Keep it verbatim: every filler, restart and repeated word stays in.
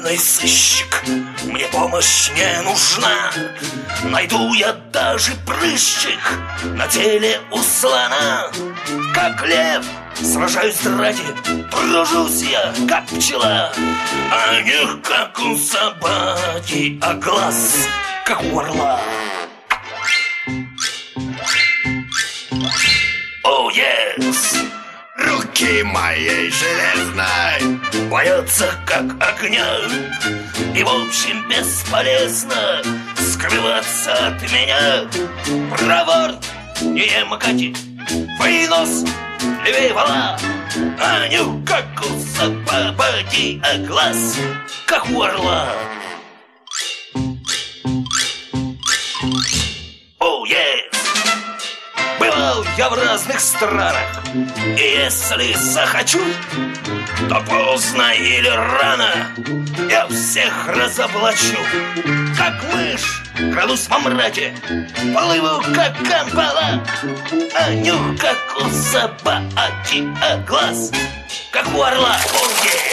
пьяный сыщик, мне помощь не нужна. Найду я даже прыщик на теле у слона. Как лев сражаюсь ради, тружусь я, как пчела. А не как у собаки, а глаз, как у орла. О, oh, yes! Руки моей железной боятся, как огня. И в общем бесполезно скрываться от меня. Проворт, не макати, вынос, левее вала. А нюх, как у собаки, а глаз, как у орла. О, oh, yes! Бывал я в разных странах, и если захочу, то поздно или рано я всех разоблачу. Как мышь крадусь во мраке, плыву, как камбала. А нюх, как у собаки, а глаз, как у орла. О, yeah!